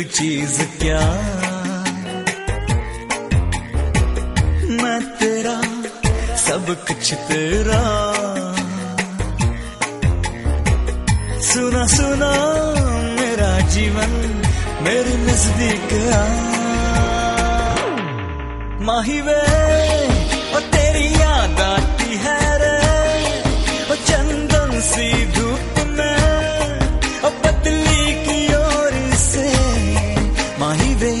चीज क्या, मैं तेरा सब कुछ तेरा। सुना सुना मेरा जीवन मेरे नजदीक आ। माही वे और तेरी याद आती है रे, और चंदन सी धूप में और पतली की ओर से। माही वे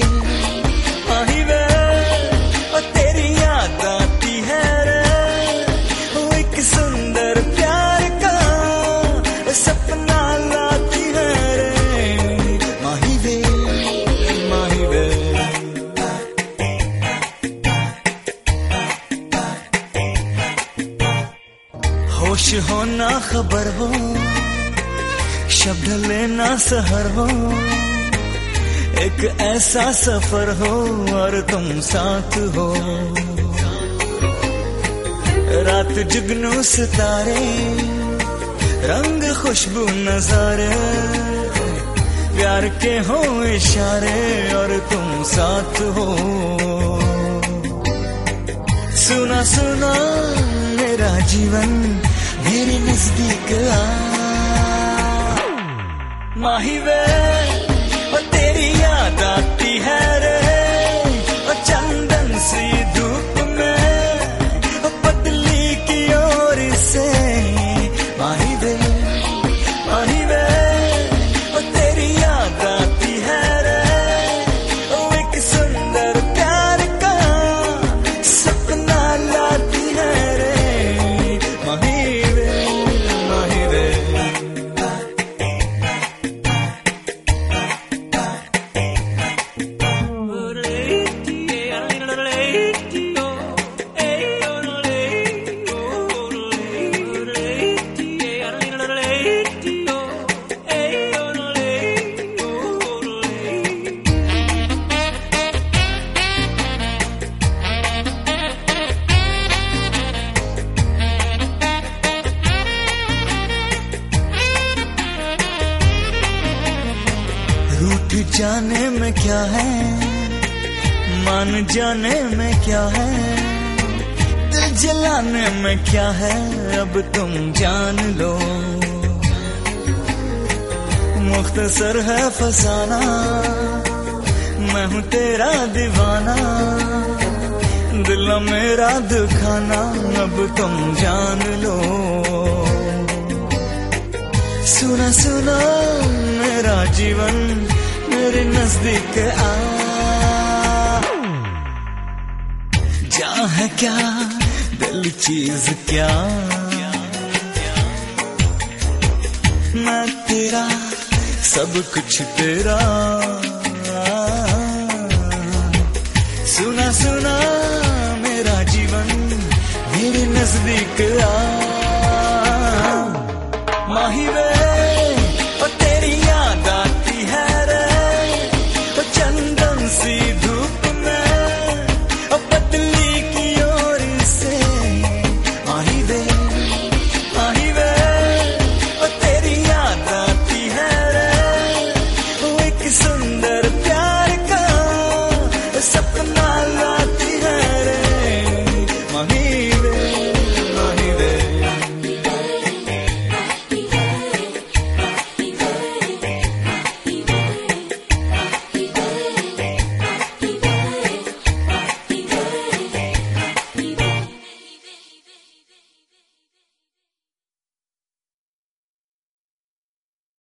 और तेरी याद आती है रे, वो एक सुंदर प्यार का सपना लाती है रे। माही वे होश हो ना खबर हो, शब्द लेना सहर हो, एक ऐसा सफर हो और तुम साथ हो। रात जुगनू सितारे, रंग खुशबू नजारे, प्यार के हो इशारे और तुम साथ हो। सुना सुना मेरा जीवन मेरे नजदीक आ। माही वे और तेरी याद आती है रे, और चंदन सी धूप में और पतली की ओर से। माही वे और तेरी याद आती है रे, वो एक सुंदर प्यार का सपना लाती है रे। माही रूठ जाने में क्या है, मान जाने में क्या है, दिल जलाने में क्या है, अब तुम जान लो। मुख्तसर है फसाना, मैं हूँ तेरा दीवाना, दिल मेरा दुखाना, अब तुम जान लो। सुना सुना मेरा जीवन मेरे नजदीक आ। जा है क्या दिल चीज क्या, मैं तेरा सब कुछ तेरा। सुना सुना मेरा जीवन मेरे नजदीक आ। माही वे